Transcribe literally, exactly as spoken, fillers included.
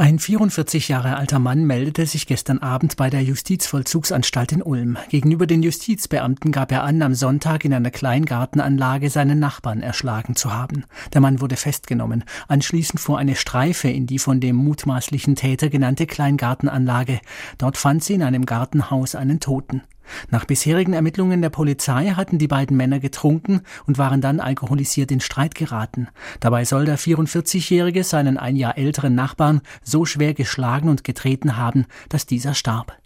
Ein vierundvierzig Jahre alter Mann meldete sich gestern Abend bei der Justizvollzugsanstalt in Ulm. Gegenüber den Justizbeamten gab er an, am Sonntag in einer Kleingartenanlage seinen Nachbarn erschlagen zu haben. Der Mann wurde festgenommen. Anschließend fuhr eine Streife in die von dem mutmaßlichen Täter genannte Kleingartenanlage. Dort fand sie in einem Gartenhaus einen Toten. Nach bisherigen Ermittlungen der Polizei hatten die beiden Männer getrunken und waren dann alkoholisiert in Streit geraten. Dabei soll der vierundvierzigjährige seinen ein Jahr älteren Nachbarn so schwer geschlagen und getreten haben, dass dieser starb.